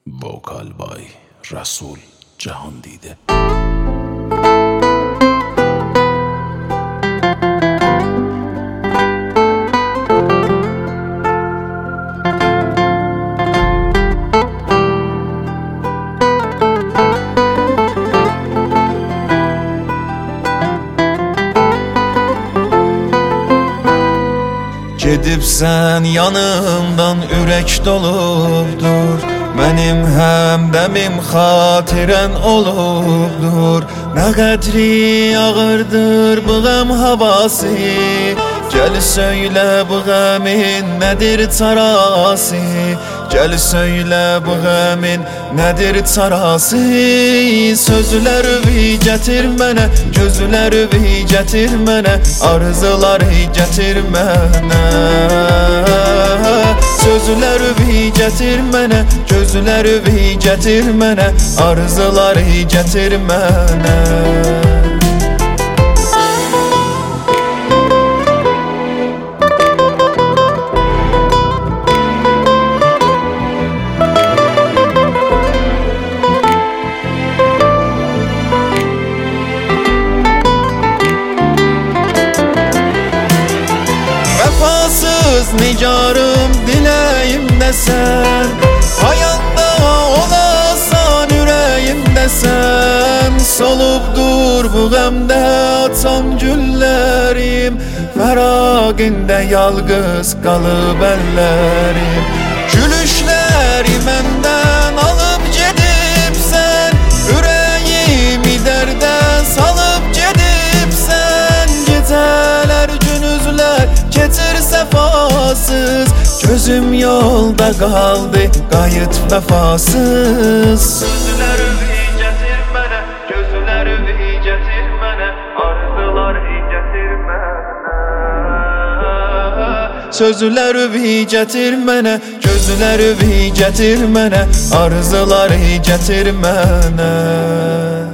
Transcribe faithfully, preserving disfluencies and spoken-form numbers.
Vokal by Rasul Cahandide. Gedibsən yanımdan ürək dolubdur, mənim həmdəmim xatirən olubdur. Nə qədri ağırdır bu qəm havası, gəl söylə bu qəmin nədir çarası, gəl söylə bu qəmin nədir çarası. Sözləri gətir mənə, gözləri gətir mənə, arzuları gətir mənə. Sözləri gətir mənə, gözləri gətir mənə, arzuları gətir mənə. Vəfasız nigarım diləyimdə sən, hayanda olasan ürəyimdə sən. Solubdur bu qəmdə açan güllərim, fəraqində yalqız qalıb əllərim. Gülüşləri məndən alıb gedibsən, ürəyimi dərdə salıb gedibsən. Gecələr günüzlər keçir səfasız, gözüm yolda qaldı qayıt vəfasız. Sözləri gətir mənə, gözləri gətir mənə, arzuları gətir mənə. Sözləri gətir mənə, gözləri gətir mənə, arzuları gətir mənə.